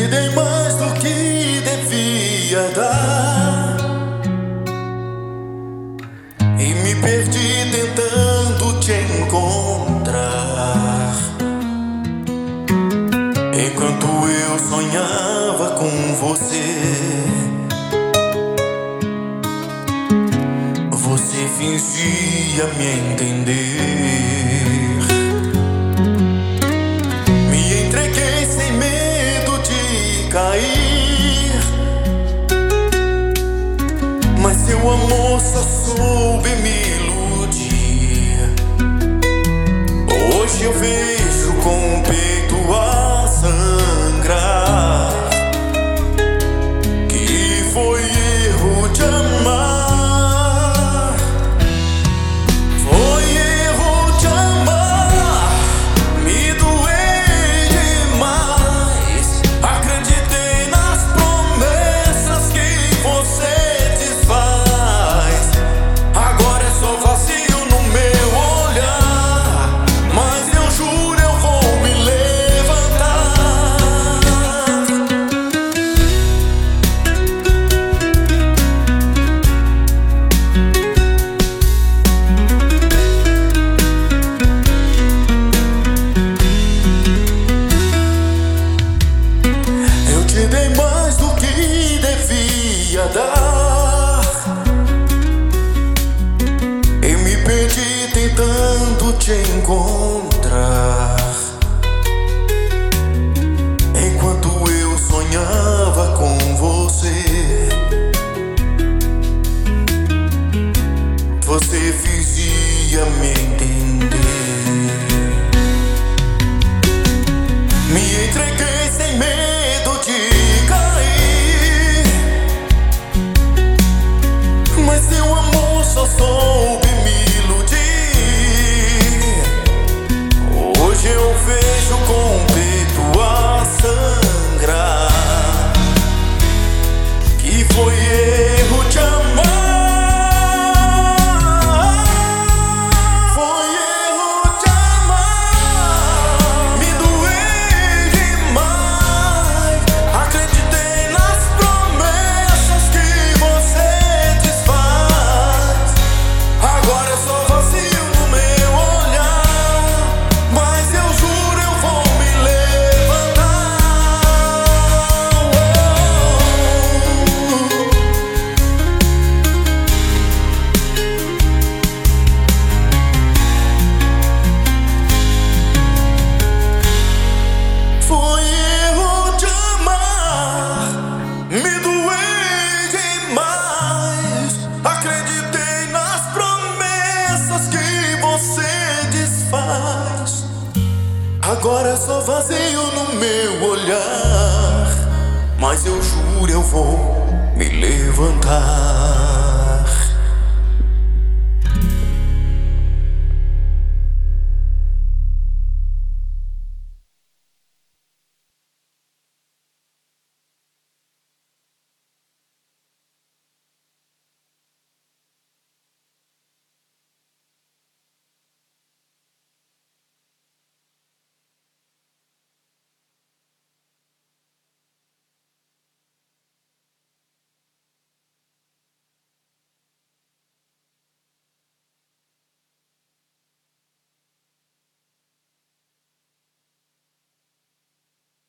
dei mais do que devia dar e me perdi tentando te encontrar. Enquanto eu sonhava com você, você fingia me entender. Me entreguei sem medo de cair, mas seu amor só soube me iludir. Hoje eu vejo com o peito a sangrar que foi erro de amar. Foi erro de amar, me doei demais. Acreditei nas promessas que você desfaz. Agora é só vazio no meu olhar, mas eu juro eu vou me levantar. Eu te dei mais do que devia dar e me perdi tentando te encontrar. Enquanto eu sonhava com você, você fingia me entender. Me entreguei sem medo de cair, mas seu amor só soube me iludir. Hoje eu vejo com o peito a sangrar que foi erro de amar. Foi erro de amar, me doei demais. Acreditei nas promessas que você desfaz. Agora é só vazio no meu olhar, mas eu juro eu vou me levantar. Foi erro de amar, me doei demais. Acreditei nas promessas que você desfaz. Agora é só vazio no meu olhar, mas eu juro eu vou me levantar.